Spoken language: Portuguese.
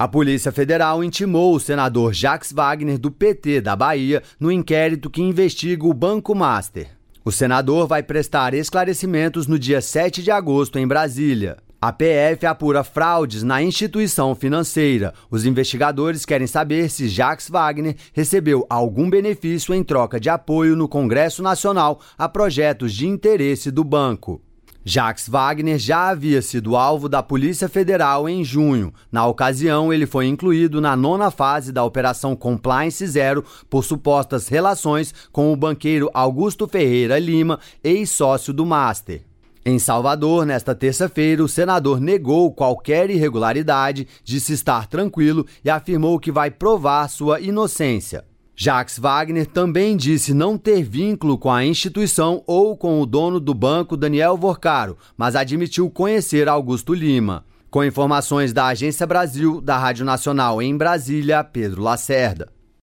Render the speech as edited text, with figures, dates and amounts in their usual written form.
A Polícia Federal intimou o senador Jacques Wagner, do PT da Bahia, no inquérito que investiga o Banco Master. O senador vai prestar esclarecimentos no dia 7 de agosto em Brasília. A PF apura fraudes na instituição financeira. Os investigadores querem saber se Jacques Wagner recebeu algum benefício em troca de apoio no Congresso Nacional a projetos de interesse do banco. Jacques Wagner já havia sido alvo da Polícia Federal em junho. Na ocasião, ele foi incluído na 9ª fase da Operação Compliance Zero por supostas relações com o banqueiro Augusto Ferreira Lima, ex-sócio do Master. Em Salvador, nesta terça-feira, o senador negou qualquer irregularidade, disse estar tranquilo e afirmou que vai provar sua inocência. Jacques Wagner também disse não ter vínculo com a instituição ou com o dono do banco, Daniel Vorcaro, mas admitiu conhecer Augusto Lima. Com informações da Agência Brasil, da Rádio Nacional em Brasília, Pedro Lacerda.